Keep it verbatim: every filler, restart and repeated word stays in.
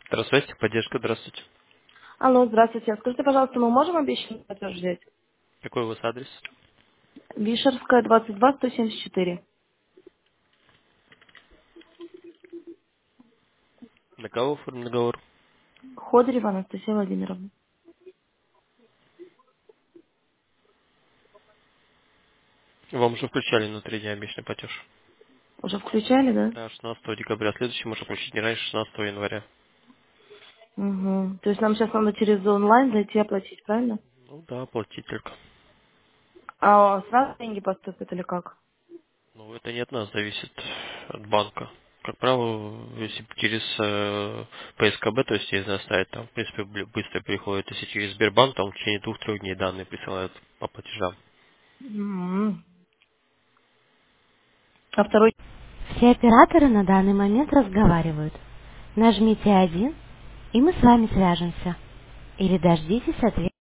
Здравствуйте, поддержка, здравствуйте. Алло, здравствуйте. Скажите, пожалуйста, мы можем обещанный платеж взять? Какой у вас адрес? Вишерская, двадцать два, сто семьдесят четыре. На кого оформлен договор? Ходырева Анастасия Владимировна. Вам уже включали внутри дня обещанный платеж. Уже включали, да? Да, шестнадцатого декабря. Следующий можно включить не раньше шестнадцатого января. Угу. То есть нам сейчас надо через онлайн зайти и оплатить, правильно? Ну да, платить только. А сразу деньги поступят или как? Ну, это не от нас зависит, от банка. Как правило, если через э, П С К Б, то есть если оставить там, в принципе, бли- быстро приходит. Если через Сбербанк, там в течение двух-трех дней данные присылают по платежам. М. А второй... Все операторы на данный момент разговаривают. Нажмите один, и мы с вами свяжемся. Или дождитесь ответа.